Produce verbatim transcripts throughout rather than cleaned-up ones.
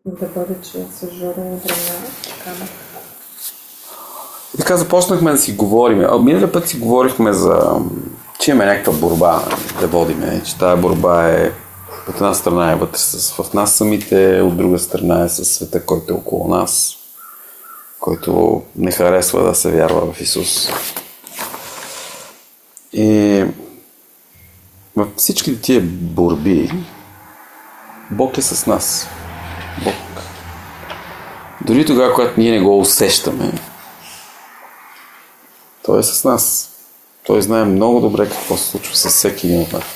Да бъде, че с Жоро време камък. И така започнахме да си говорим. Миналия път си говорихме за, че имаме някаква борба да водиме, че тази борба е от една страна е вътре в нас самите, от друга страна е със света, който е около нас, който не харесва да се вярва в Исус. И във всички тия борби Бог е с нас. Бог. Дори тогава, когато ние не го усещаме, Той е с нас. Той знае много добре какво се случва с всеки един от нас.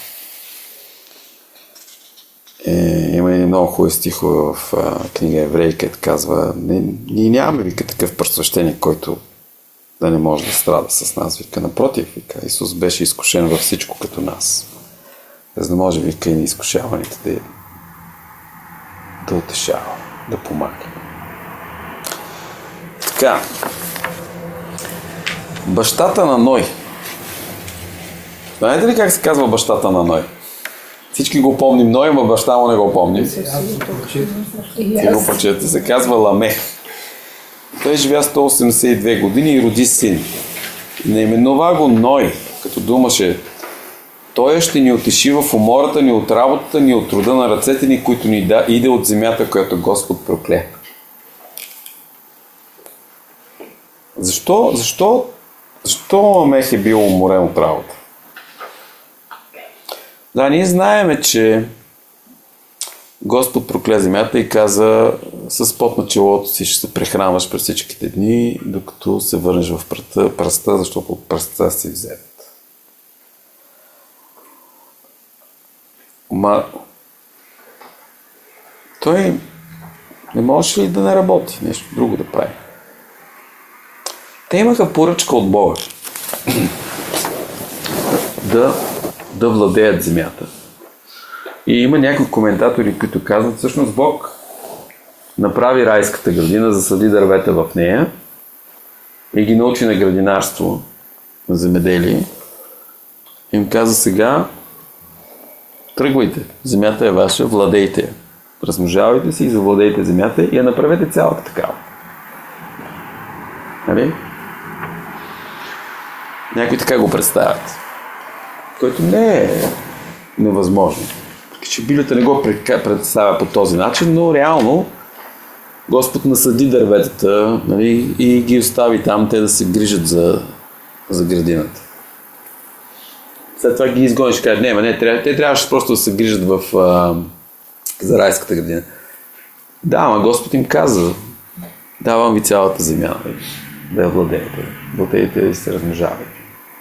Е, има и много хубави стихове в а, книга Евреи, където казва: не, ние нямаме, вика, такъв просвещеник, който да не може да страда с нас. Вика, напротив, вика, Исус беше изкушен във всичко като нас. За да може, вика, и на изкушаваните да, да утешава, да помага. Така. Бащата на Ной. Знаете ли как се казва бащата на Ной? Всички го помним Ной, но баща му не го помни. Ти го прочете. Се казва Ламех. Той живя сто осемдесет и две години и роди син. Наименува го Ной, като думаше: той ще ни утеши в умората ни, от работата ни, от труда на ръцете ни, които ни да, иде от земята, която Господ прокле. Защо, защо, защо Ламех е бил уморен от работа? Да, ние знаеме, че Господ прокле земята и каза: с пот на челото си ще се прехранваш през всичките дни, докато се върнеш в пръста, пръста, защото от пръста си взет. Ма той не може ли да не работи, нещо друго да прави? Те имаха поръчка от Бога да, да владеят земята. И има някои коментатори, които казват: всъщност Бог направи райската градина, засади дървета в нея и ги научи на градинарство, на земеделие. И им каза: сега тръгвайте, земята е ваша, владейте я. Размножавайте се и завладейте земята и я направете цялата такава. Нали? Някои така го представят, което не е невъзможно. Че Библията не го представя по този начин, но реално Господ насади дърветата, нали, и ги остави там, те да се грижат за, за градината. След това ги изгониш и кажеш: не, не, те трябваше просто да се грижат в, а, за райската градина. Да, ама Господ им каза: давам ви цялата земя, да я владеете. Владеете и се размножавайте.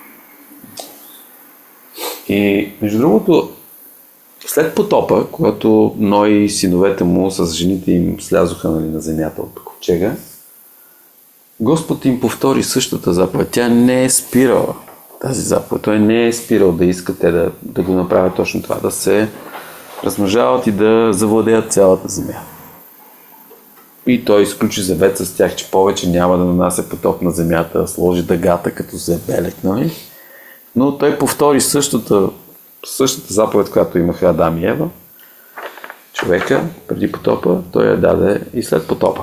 И между другото, след потопа, когато Ной и синовете му с жените им слязоха, нали, на земята от ковчега, Господ им повтори същата заповед. Тя не е спирала тази заповед. Той не е спирал да иска те да, да го направят точно това, да се размножават и да завладеят цялата земя. И той изключи завет с тях, че повече няма да нанася потоп на земята, сложи дъгата като взе белег, нали? Но той повтори същата, същата заповед, която имаха Адам и Ева. Човека преди потопа, той я даде и след потопа.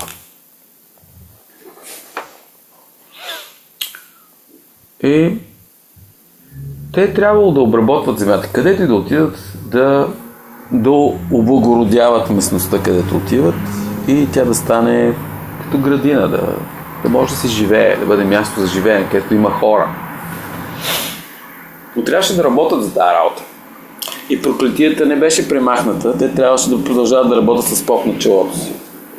И те трябвало да обработват земята. Където и да отидат, да, да облагородяват местността, където отиват, и тя да стане като градина, да, да може да се живее, да бъде място за живеене, където има хора. Но трябваше да работят за тази работа. И проклетията не беше премахната, те трябваше да продължават да работят с поп на челото си.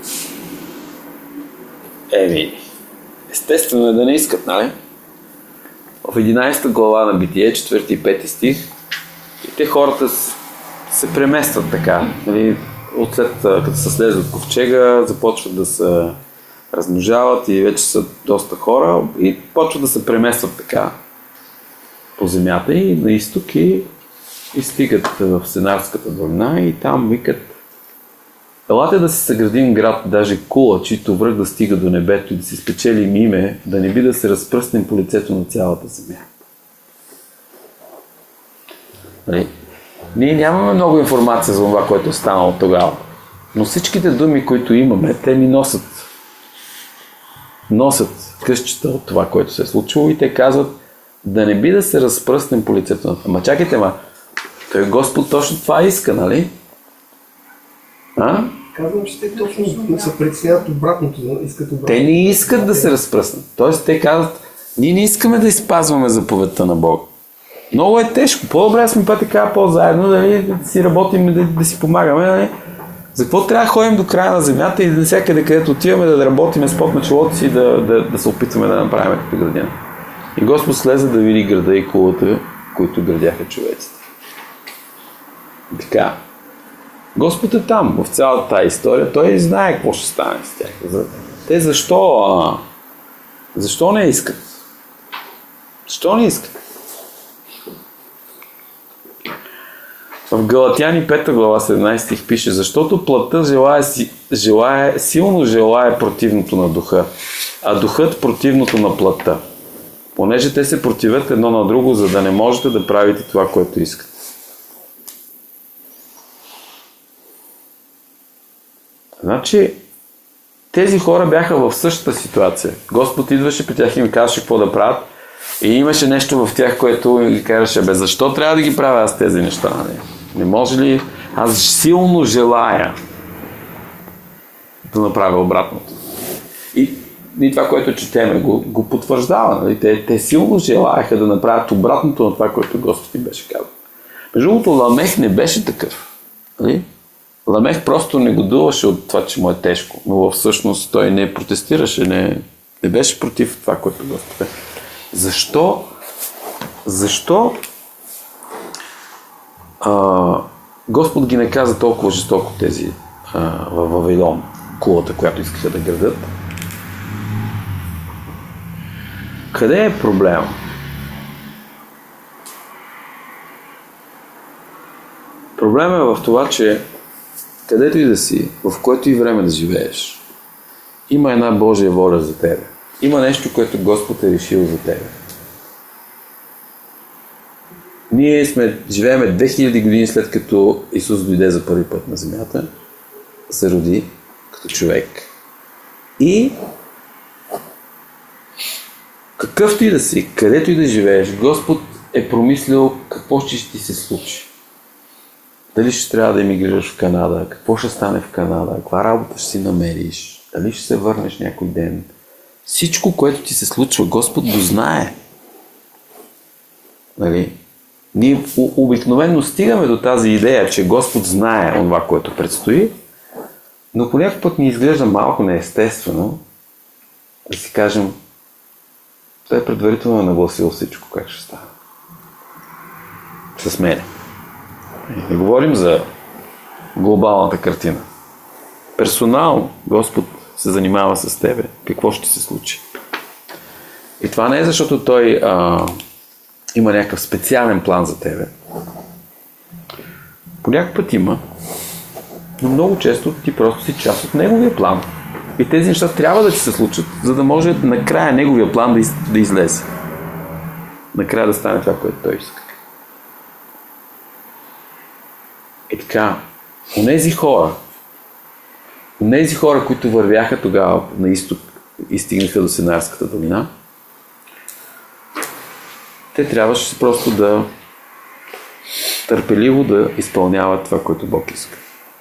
Еми, естествено е да не искат, нали? В единадесета глава на Битие, четвърти и пети стих, и те хората се преместват така, нали? Отслед, като са слезли от ковчега, започват да се размножават и вече са доста хора и почват да се преместват така по земята и на изток и, и стигат в Сенарската долина и там викат: елате да си съградим град, даже кула, чийто връх да стига до небето и да си спечелим име, да не би да се разпръснем по лицето на цялата земя. Нали? Ние нямаме много информация за това, което е станало тогава. Но всичките думи, които имаме, те ни носят. Носят късчета от това, което се е случило и те казват да не би да се разпръснем по лицето на това. Ама чакайте, ма, той Господ точно това иска, нали? А? Казвам, че те точно се притесняват обратното, искат обратното. Те не искат да се разпръснат. Тоест те казват, ние не искаме да изпазваме заповедта на Бога. Много е тежко. По-добре да сме па така по-заедно, да, да си работим, да, да си помагаме. Нали? За какво трябва да ходим до края на земята и навсякъде, където отиваме, да работим с пот на челото си, да, да, да се опитваме да направим като градина. И Господ слезе да види града и кулата, които градяха човеците. Така. Господ е там, в цялата тази история. Той знае какво ще стане с тях. Те защо, а, защо не искат? Защо не искат? В Галатяни пета глава седемнайсети стих пише: защото плътта желае, желае, силно желае противното на духа, а духът противното на плътта. Понеже те се противят едно на друго, за да не можете да правите това, което искате. Значи, тези хора бяха в същата ситуация. Господ идваше при тях и им казваше какво да правят. И имаше нещо в тях, което ги караше: бе, защо трябва да ги правя аз тези неща? Не, не може ли? Аз силно желая да направя обратното. И, и това, което четеме, го, го потвърждава. Нали? Те, те силно желаяха да направят обратното на това, което Господ им беше казал. Между другото, Ламех не беше такъв. Нали? Ламех просто негодуваше от това, че му е тежко, но всъщност той не протестираше, не, не беше против това, което Господ е. Защо? Защо а, Господ ги наказа толкова жестоко тези а, във Вавилон, кулата, която искаха да градят? Къде е проблема? Проблемът е в това, че където и да си, в което и време да живееш, има една Божия воля за тебе. Има нещо, което Господ е решил за тебе. Ние сме, живееме две хиляди години след като Исус дойде за първи път на земята, се роди като човек. И какъвто и да си, където и да живееш, Господ е промислил какво ще ти се случи. Дали ще трябва да емигрираш в Канада, какво ще стане в Канада, каква работа ще си намериш, дали ще се върнеш някой ден. Всичко, което ти се случва, Господ го знае. Нали? Ние обикновено стигаме до тази идея, че Господ знае това, което предстои, но по някакъв път ни изглежда малко неестествено да си кажем: той предварително е нагласил всичко, как ще стане. С мене. Не говорим за глобалната картина. Персонално Господ се занимава с тебе. Какво ще се случи? И това не е защото Той а, има някакъв специален план за тебе. По някакъв път има, но много често ти просто си част от Неговия план. И тези неща трябва да ти се случат, за да може накрая Неговия план да, из, да излезе. Накрая да стане това, което Той иска. И така, онези хора, онези хора, които вървяха тогава на изток и стигнаха до Синайската долина, те трябваше просто да търпеливо да изпълняват това, което Бог иска.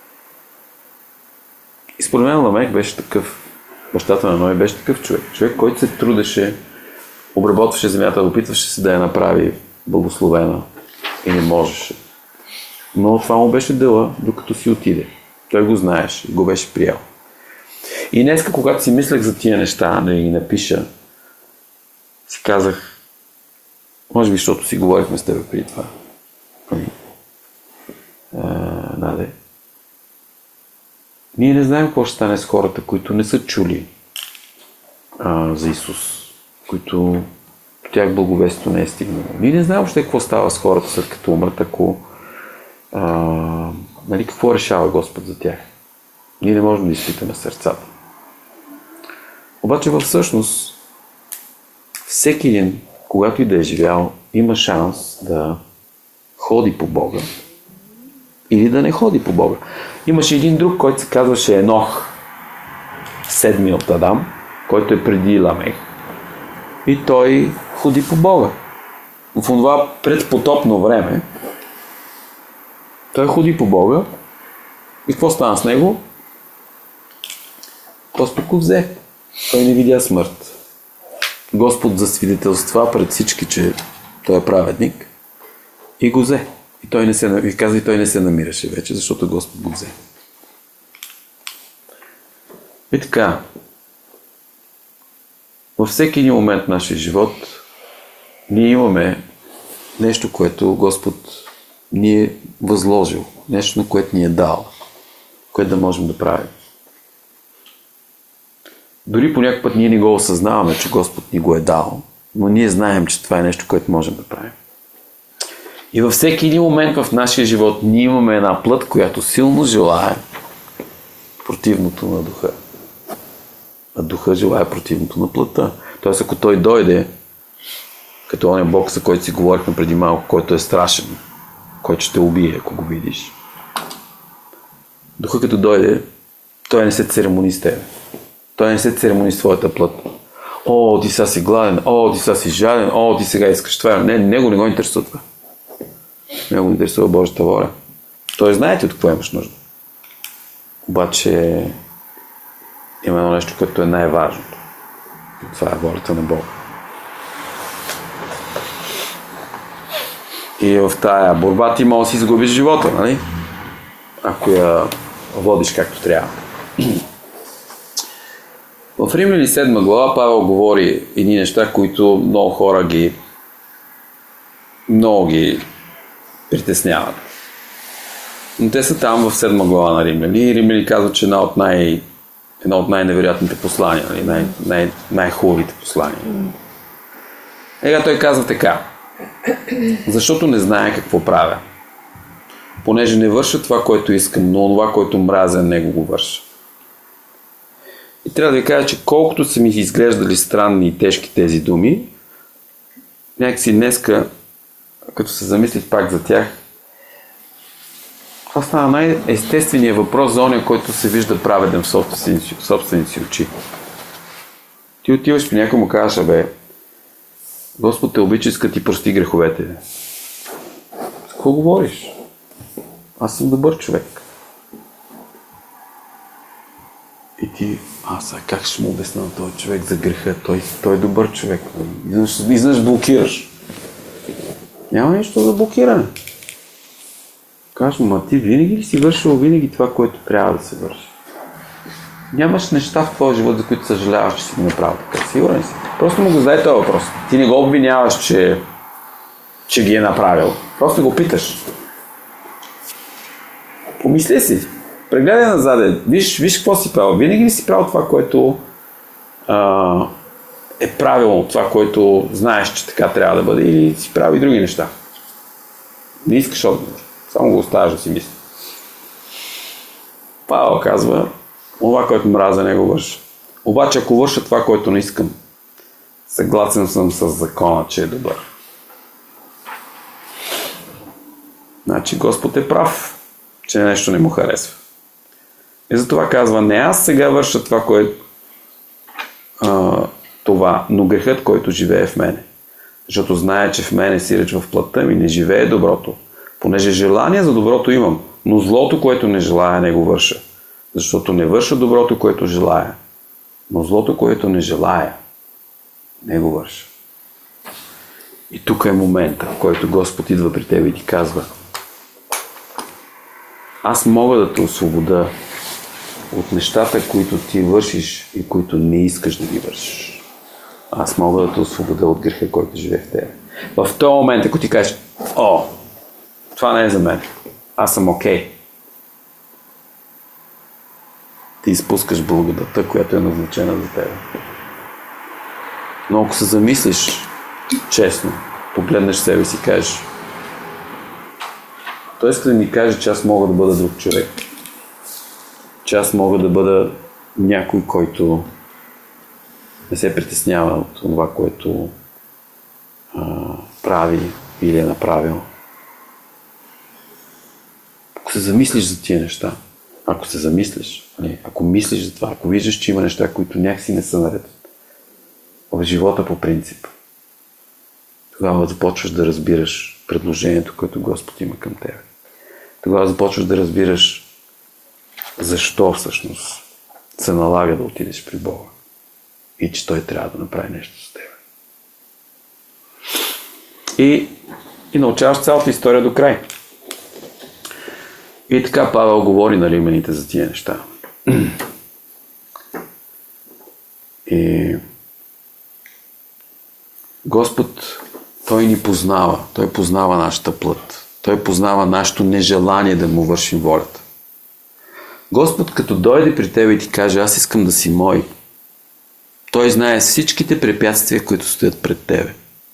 И според мен Ламех беше такъв, бащата на Ной беше такъв човек. Човек, който се трудеше, обработваше земята, опитваше се да я направи благословена и не можеше. Но това му беше дела, докато си отиде. Той го знаеше, го беше приел. И днеска, когато си мислех за тия неща, да ги напиша, си казах, може би, защото си говорихме с теб преди това. Наде. Ние не знаем какво ще стане с хората, които не са чули а, за Исус, които тях благовестието не е стигнало. Ние не знаем още какво става с хората, след като умрат, ако а, нали, какво решава Господ за тях. Ние не можем да изпитаме сърцата. Обаче във всъщност всеки един, когато и да е живял, има шанс да ходи по Бога или да не ходи по Бога. Имаше един друг, който се казваше Енох, седми от Адам, който е преди Ламех. И той ходи по Бога. В това предпотопно време той ходи по Бога и какво стана с него? Господ го взе. Той не видя смърт. Господ засвидетелства пред всички, че той е праведник и го взе. И той не се, и каза, и той не се намираше вече, защото Господ го взе. И така, във всеки един момент в нашия живот ние имаме нещо, което Господ ни е възложил, нещо, на което ни е дал, което да можем да правим. Дори по някакъв път ние не го осъзнаваме, че Господ ни го е дал, но ние знаем, че това е нещо, което можем да правим. И във всеки един момент в нашия живот ние имаме една плът, която силно желае противното на духа. А духа желае противното на плътта. Тоест, ако той дойде, като он е Бог, за който си говорихме преди малко, който е страшен, който ще те убие, ако го видиш. Духа като дойде, той не се церемони с тебе. Той не се церемони с твоята плът. О, ти сега си гладен, о, ти сега си жаден, о, ти сега искаш това. Не, него не го интересува това. Него го интересува Божията воля. Той знаете от какво имаш нужда. Обаче има едно нещо, което е най-важното. Това е волята на Бога. И в тая борба ти може да си изгубиш живота, нали? Ако я водиш както трябва. В Римляни седма глава Павел говори едни неща, които много хора ги много ги притесняват. Но те са там в седма глава на Римляни и Римляни казват, че една от, най, една от най-невероятните послания, нали? най- най- най-хубавите послания. Ега той казва така: защото не знае какво правя. Понеже не върша това, което искам, но това, което мразя, него го върша. И трябва да ви кажа, че колкото са ми изглеждали странни и тежки тези думи, някакси днеска, като се замислих пак за тях, това стана най-естественият въпрос за оня, който се вижда праведен в собствените си, собствените си очи. Ти отиваш при някой му казваш: абе, Господ те обича, иска ти прости греховете. С какво говориш? Аз съм добър човек. И ти, аз а как ще му обясня на този човек за греха? Той, той е добър човек. Изнъж блокираш. Няма нищо за блокиране. Кажеш му: ма ти винаги ли си вършил винаги това, което трябва да се върши? Нямаш неща в твоя живот, за които съжаляваш, че си го направил така. Сигурен си. Просто му го задай този въпрос. Ти не го обвиняваш, че, че ги е направил. Просто го питаш. Помисли си. Прегледай назад. Виж, виж какво си правил. Винаги ли си правил това, което а, е правилно, това, което знаеш, че така трябва да бъде, или си правил и други неща? Не искаш отговор. Само го оставаш да си мисли. Павел казва: това, което мразя, не го върша. Обаче, ако върша това, което не искам, съгласен съм с закона, че е добър. Значи Господ е прав, че нещо не му харесва. И затова казва: не аз сега върша това, което а, това, но грехът, който живее в мене. Защото знае, че в мене сиреч в плътта ми не живее доброто. Понеже желание за доброто имам, но злото, което не желая, не го върша. Защото не върша доброто, което желая, но злото, което не желая, не го върша. И тук е момента, в който Господ идва при теб и ти казва: аз мога да те освобода от нещата, които ти вършиш и които не искаш да ги вършиш. Аз мога да те освобода от греха, който живее в тебе. В този момент, ако ти кажеш: о, това не е за мен, аз съм окей, ти изпускаш благодата, която е назначена за тебе. Но ако се замислиш честно, погледнеш себе и си кажеш: той иска да ми каже, че аз мога да бъда друг човек. Че аз мога да бъда някой, който не се притеснява от това, което а, прави или е направил. Ако се замислиш за тия неща, ако се замислиш, ако мислиш за това, ако виждаш, че има неща, които някакси не са наред в живота по принцип, тогава започваш да разбираш предложението, което Господ има към тебе. Тогава започваш да разбираш защо всъщност се налага да отидеш при Бога и че Той трябва да направи нещо с тебе. И, и научаваш цялата история до край. И така Павел говори на римляните за тия неща. И Господ, Той ни познава. Той познава нашата плът. Той познава нашето нежелание да му вършим волята. Господ, като дойде при тебе и ти каже, аз искам да си мой, Той знае всичките препятствия, които стоят пред тебе.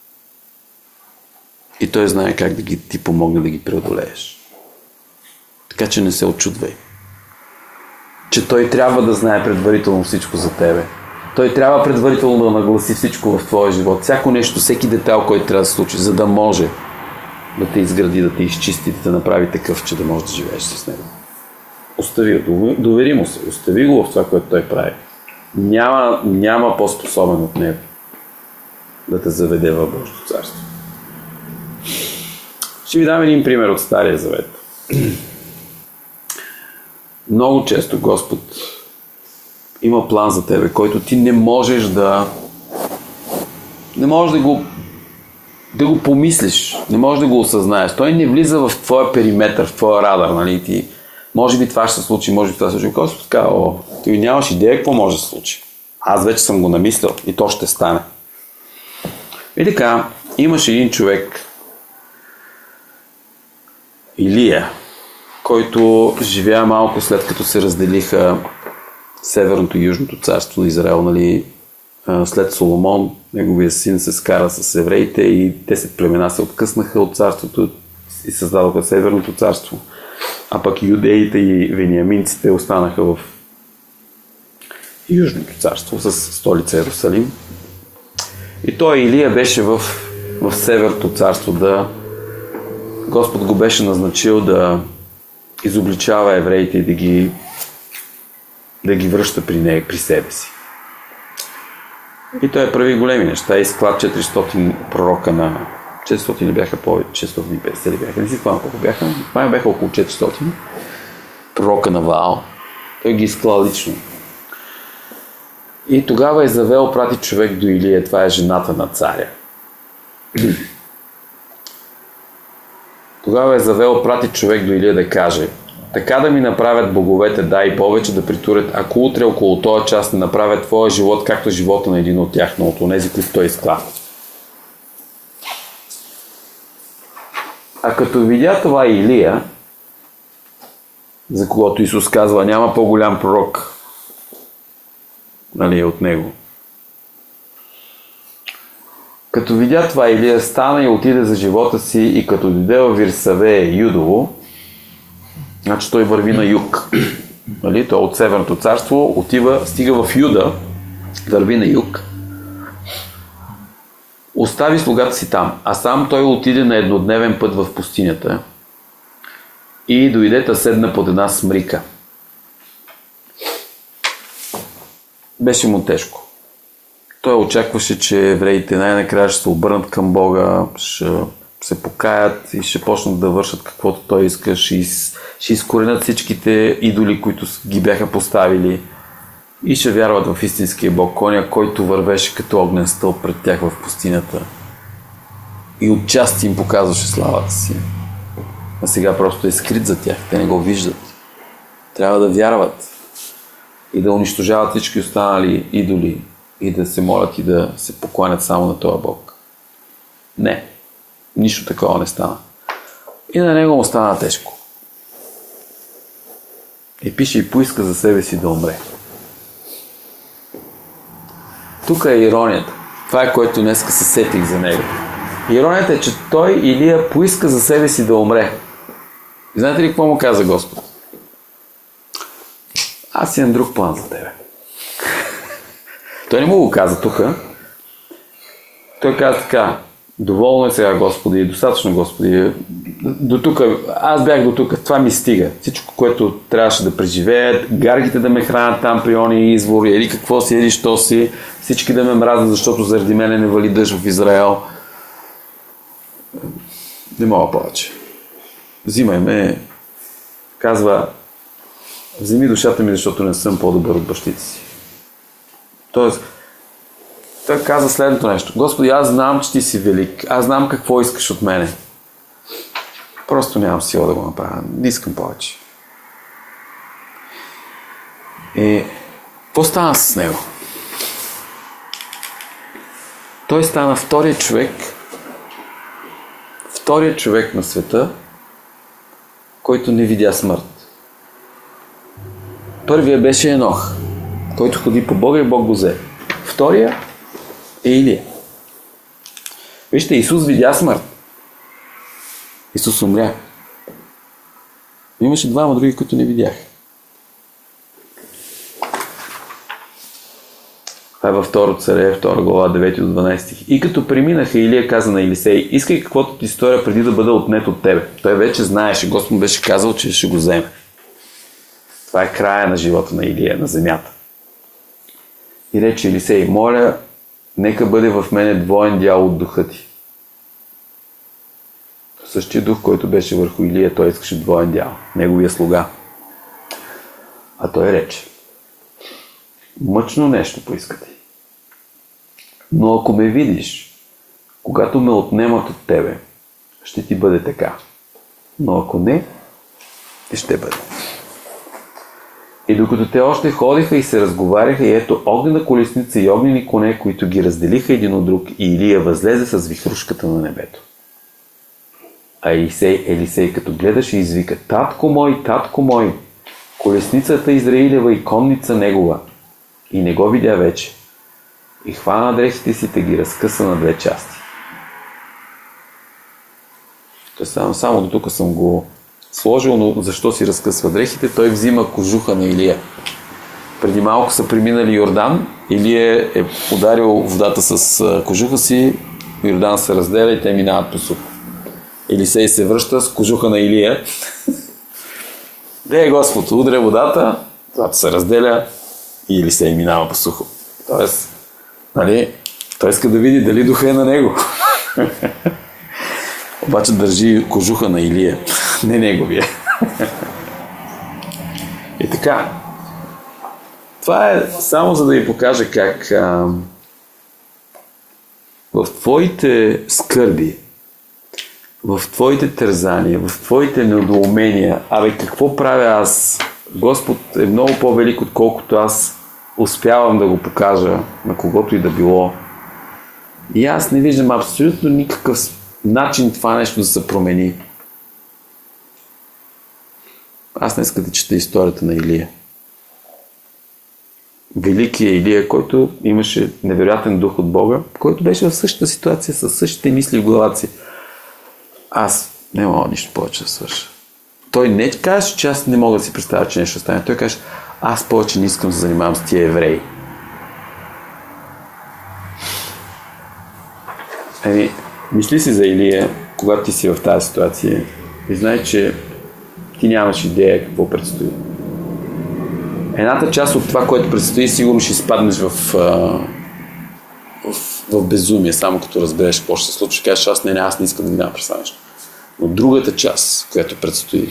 И Той знае как да ги, ти помогне да ги преодолееш. Така че не се очудвай. Че Той трябва да знае предварително всичко за тебе. Той трябва предварително да нагласи всичко в твоя живот. Всяко нещо, всеки детайл, който трябва да се случи, за да може да те изгради, да те изчисти, да те направи такъв, че да можеш да живееш с него. Остави го, довери му се, остави го в това, което Той прави. Няма, няма по-способен от него да те заведе в Божието царство. Ще ви дам един пример от Стария Завет. Много често Господ има план за тебе, който ти не можеш да не можеш да го да го помислиш, не можеш да го осъзнаеш. Той не влиза в твоя периметър, в твоя радар, нали? Ти, може би това ще се случи, може би това ще се случи. Господ казва, о, ти нямаш идея какво може да се случи. Аз вече съм го намислил и то ще стане. И така, имаше един човек, Илия, който живя малко след като се разделиха Северното и Южното царство на Израел, нали, след Соломон, неговия син се скара с евреите и десет племена се откъснаха от царството и създадоха Северното царство, а пък юдеите и вениаминците останаха в Южното царство с столица Йерусалим. И той Илия беше в, в Северното царство, да Господ го беше назначил да изобличава евреите и да ги, да ги връща при нея, при себе си. И той прави големи неща. Изклад четиристотин пророка на... четиристотин ли бяха повече? четиристотин и петдесет ли бяха? Не си спомням колко бяха. Май бяха около четиристотин. Пророка на Ваал. Той ги изкла лично. И тогава Изавел прати човек до Илия. Това е жената на царя. Тогава Изавел прати човек до Илия да каже: така да ми направят боговете, да и повече да притурят, ако утре около този час не направят твоя живот, както живота на един от тях, но от онези, които той изкла. А като видя това Илия, за когото Исус казва, няма по-голям пророк, нали, от него. Като видя това Илия, стана и отиде за живота си и като дойде в Вирсавее Юдово, значи той върви на юг. Нали? Той от Северното царство отива, стига в Юда, върви на юг. Остави слугата си там, а сам той отиде на еднодневен път в пустинята и дойде та седна под една смрика. Беше му тежко. Той очакваше, че евреите най-накрая ще се обърнат към Бога, ще се покаят и ще почнат да вършат каквото той иска, ще, из, ще изкоренят всичките идоли, които ги бяха поставили и ще вярват в истинския Бог, коня, който вървеше като огнен стълб пред тях в пустинята и отчасти им показваше славата си. А сега просто е скрит за тях, те не го виждат. Трябва да вярват и да унищожават всички останали идоли и да се молят и да се покланят само на този Бог. Не. Нищо такова не стана. И на него му стана тежко. И пише и поиска за себе си да умре. Тук е иронията. Това е, което днеска се сетих за него. Иронията е, че той Илия поиска за себе си да умре. И знаете ли какво му каза Господ? Аз имам друг план за тебе. Той не му го каза тук. Той каза така: Доволно е сега, Господи, достатъчно, Господи. До тук, аз бях до тук, това ми стига. Всичко, което трябваше да преживеят, гаргите да ме хранят там при ония извор, или какво си, или що си, всички да ме мразят, защото заради мене не вали дъжд в Израел. Не мога повече. Взимай ме, казва, вземи душата ми, защото не съм по-добър от бащите си. Тоест, той каза следното нещо. Господи, аз знам, че ти си велик. Аз знам какво искаш от мене. Просто нямам сила да го направя. Не искам повече. И какво стана с него? Той стана вторият човек, вторият човек на света, който не видя смърт. Първият беше Енох, който ходи по Бога и Бог го взе. Втория е Илия. Вижте, Исус видя смърт. Исус умря. Имаше двама други, които не видях. Това е във второ Царе, втора глава, девети до дванайсети. И като преминаха, Илия каза на Елисей, искай каквото ти сторя преди да бъда отнет от тебе. Той вече знаеше, Господ беше казал, че ще го вземе. Това е края на живота на Илия, на земята. И рече Елисей, моля, нека бъде в мене двоен дял от духа ти. Същия дух, който беше върху Илия, той искаше двоен дял. Неговия слуга. А той рече, мъчно нещо поискате. Но ако ме видиш, когато ме отнемат от тебе, ще ти бъде така. Но ако не, ще бъде. И докато те още ходиха и се разговаряха, и ето огнена колесница и огнени коне, които ги разделиха един от друг, и Илия възлезе с вихрушката на небето. А Елисей, Елисей като гледаше, извика, татко мой, татко мой, колесницата Израилева и конница негова. И не го видя вече. И хвана дрехите си, те ги разкъса на две части. То само, само до тук съм го сложил, но защо си разкъсва дрехите? Той взима кожуха на Илия. Преди малко са преминали Йордан. Илия е ударил водата с кожуха си, Йордан се разделя и те минават по сухо. Елисей се връща с кожуха на Илия. Де е Господ, удря водата, водата се разделя и Елисей минава по сухо. Тоест, нали, той иска да види дали духа е на него. Обаче държи кожуха на Илия, не неговия. И така, това е само за да ви покажа как а, в твоите скърби, в твоите тързания, в твоите недоумения, абе какво правя аз? Господ е много по-велик, отколкото аз успявам да го покажа на когото и да било. И аз не виждам абсолютно никакъв начин това нещо да се промени. Аз не искам да чета историята на Илия. Великият Илия, който имаше невероятен дух от Бога, който беше в същата ситуация, с същите мисли в главата си. Аз не мога нищо повече да свърша. Той не каже, че аз не мога да си представя, че нещо стане. Той каже, аз повече не искам да се занимавам с тия евреи. Еми, мисли си за Илия, когато ти си в тази ситуация и знай, че ти нямаш идея какво предстои. Едната част от това, което предстои, сигурно ще изпаднеш в, в, в безумие, само като разбереш какво ще се случи. Ще кажеш, аз не, не, аз не искам да минавам през това нещо. Но другата част, която предстои,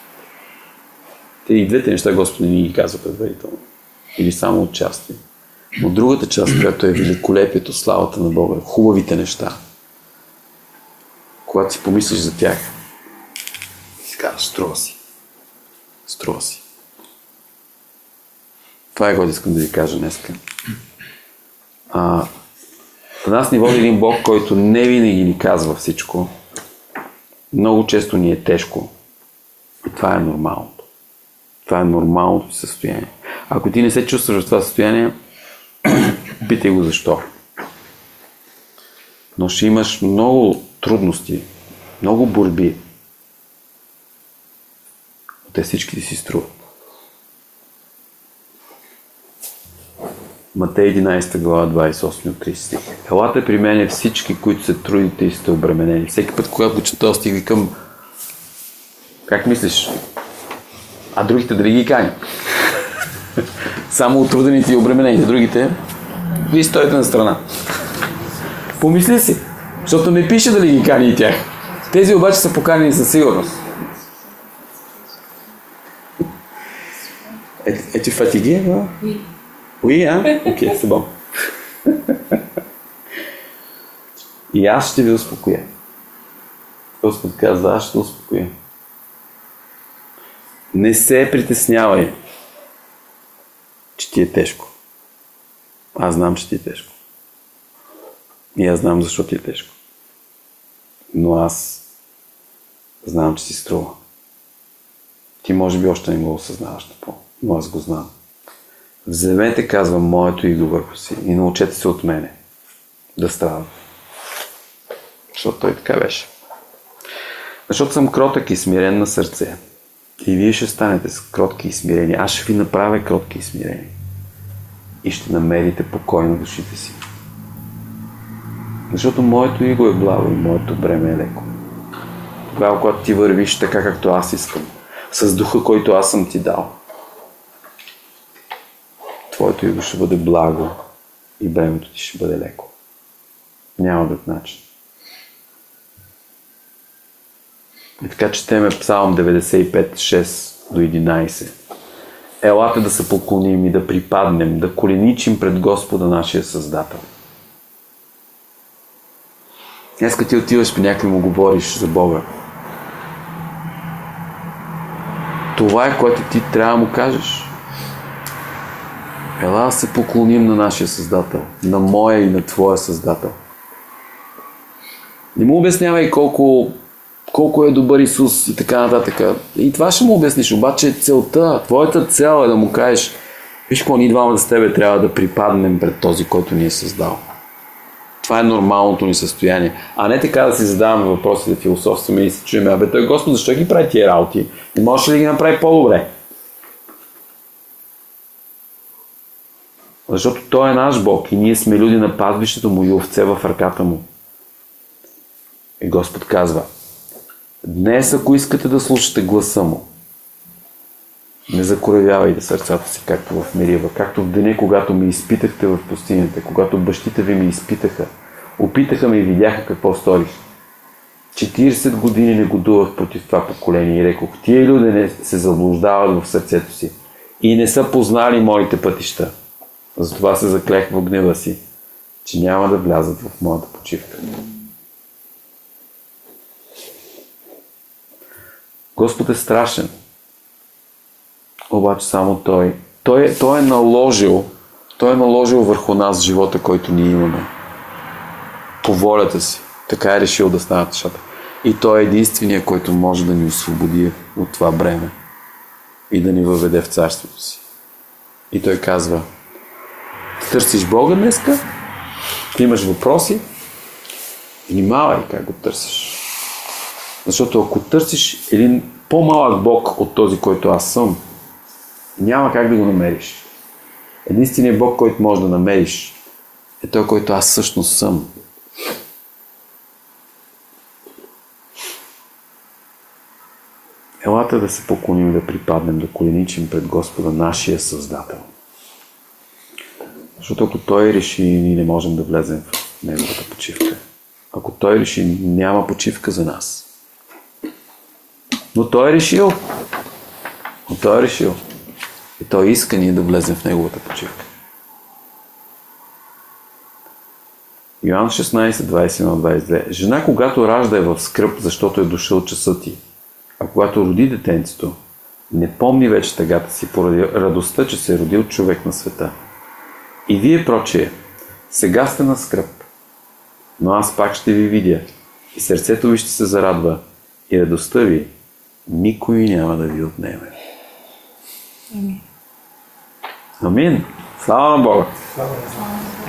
те и двете неща Господ не ни ги казва предварително. Или само отчасти. Но другата част, която е великолепието, славата на Бога, хубавите неща, когато си помислиш за тях, си казваш, струва си. Струва си. Това е което искам да ви кажа днеска. А, в нас ни води един Бог, който не винаги ни казва всичко. Много често ни е тежко. И това е нормалното. Това е нормалното състояние. Ако ти не се чувстваш в това състояние, питай го защо. Но ще имаш много трудности, много борби. Те всички ти си струват. Матей единайсета глава, двайсет и осми от трийсети стих. Елате при мене всички, които се трудите и сте обременени. Всеки път, когато го чета този стих, викам, как мислиш? А другите да ли ги кани? Само отрудените и обременените. Другите, вие стоите на страна. Помисли си, защото не пише дали ги кани и тях. Тези обаче са поканени със сигурност. Es-tu fatigué, là? Oui. Oui, hein? Ok, c'est bon. И аз ще ви успокоя. Господ казва, аз ще успокоя. Не се притеснявай, че ти е тежко. Аз знам, че ти е тежко. И аз знам защо ти е тежко. Но аз знам, че си струва. Ти може би още не го осъзнаваш напълно, но аз го знам. Вземете, казвам, моето иго върху си и научете се от мене да страдам. Защото той така беше. Защото съм кротък и смирен на сърце. И вие ще станете с кротки и смирени. Аз ще ви направя кротки и смирени. И ще намерите покой на душите си. Защото моето иго е благо и моето бреме е леко. Тогава, когато ти вървиш така, както аз искам, с духа, който аз съм ти дал, твоето иго ще бъде благо и бремето ти ще бъде леко. Няма друг начин. И така четеме Псалм деветдесет и пет, шест до единайсет. Елате да се поклоним и да припаднем, да коленичим пред Господа нашия Създател. Днес като ти отиваш при някой му говориш за Бога, това е, което ти трябва да му кажеш. Ела да се поклоним на нашия Създател, на моя и на твоя Създател. Не му обяснявай колко, колко е добър Исус и така нататък. И това ще му обясниш, обаче целта, твоята цел е да му кажеш, виж какво, ние двамата с тебе трябва да припаднем пред този, който ни е създал. Това е нормалното ни състояние. А не така да си задаваме въпроси да философстваме и се чуем, абе той Господ, защо ги прави тия работи? Не можеш ли да ги направи по-добре? Защото той е наш Бог и ние сме люди на пазбището му и овце в ръката му. И Господ казва, днес, ако искате да слушате гласа му, не закоравявайте сърцата си, както в Мерива, както в деня, когато ме изпитахте в пустинята, когато бащите ви ме изпитаха, опитаха ме и видяха какво сторих. четирийсет години негодувах против това поколение и рекох, тия люди не се заблуждават в сърцето си и не са познали моите пътища. Затова се заклех в гнева си, че няма да влязат в моята почивка. Господ е страшен. Обаче само Той. Той, е, той е наложил, Той е наложил върху нас живота, който ние имаме. По волята си. Така е решил да станат нещата. И Той е единственият, който може да ни освободи от това бреме и да ни въведе в царството си. И Той казва, търсиш Бога днеска? Имаш въпроси? Внимавай как го търсиш. Защото ако търсиш един по-малък Бог от този, който аз съм, няма как да го намериш. Единственият Бог, който можеш да намериш, е той, който аз всъщност съм. Елате да се поклоним, да припаднем, да коленичим пред Господа, нашия Създател. Защото ако Той реши, ние не можем да влезем в Неговата почивка. Ако Той реши, няма почивка за нас. Но Той е решил. Но Той е решил. И Той иска ние да влезем в Неговата почивка. Йоан шестнайсет, двайсет и едно, двайсет и две. Жена, когато ражда, е в скръб, защото е дошъл часът ти. А когато роди детенцето, не помни вече тъгата си поради радостта, че се е родил човек на света. И вие, прочее, сега сте на скръб, но аз пак ще ви видя и сърцето ви ще се зарадва и радостта ви никой няма да ви отнеме. Амин. Амин. Слава на Бога. Слава.